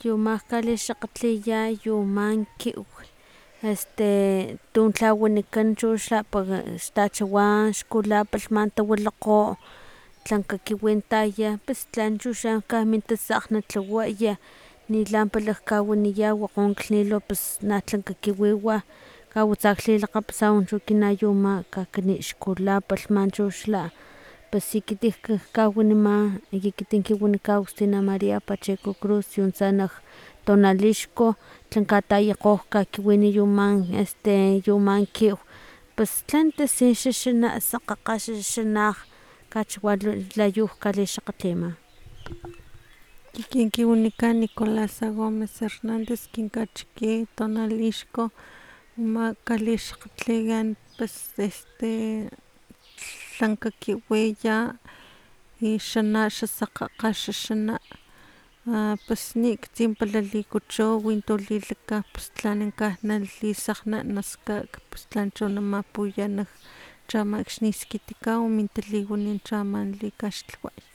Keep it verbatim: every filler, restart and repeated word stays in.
yumak kalixakgatliya yuman kiw este tun lha wanikan chu xla xtachawa xkulapalhman tawilakgo tlanka kiwin taya pus tlan chuxa kamin tasakgn tlawaya nila pala kawaniya wakgo klhilo pus na tlanka kiwiwa kawatsa lilakgapasau chu ekinan yuma kakani xkulapalhman chu xla pus ekiti kawanima ekiti kiwanikau stina maria pacheco cruz yuntsa nak tonalixco tlan katayakgo kakiwin yuman este yuman kiw pus tlan tasi xaxana sakgakga xaxana kachawa layu kalixakgatlima kin kiwanikan nicolasa gomez hernandez kin kachiki tonalixco ama kalixakgatlikan pues este tlanka kiwiya i xana xasakgakga xaxana pus niktsi pala likuchu wintu lilaka pus tlaninka nalisakgna naskak pus tlanchu na mapuya nak chama akxni skitikau min taliwani chama nali kaxlhaway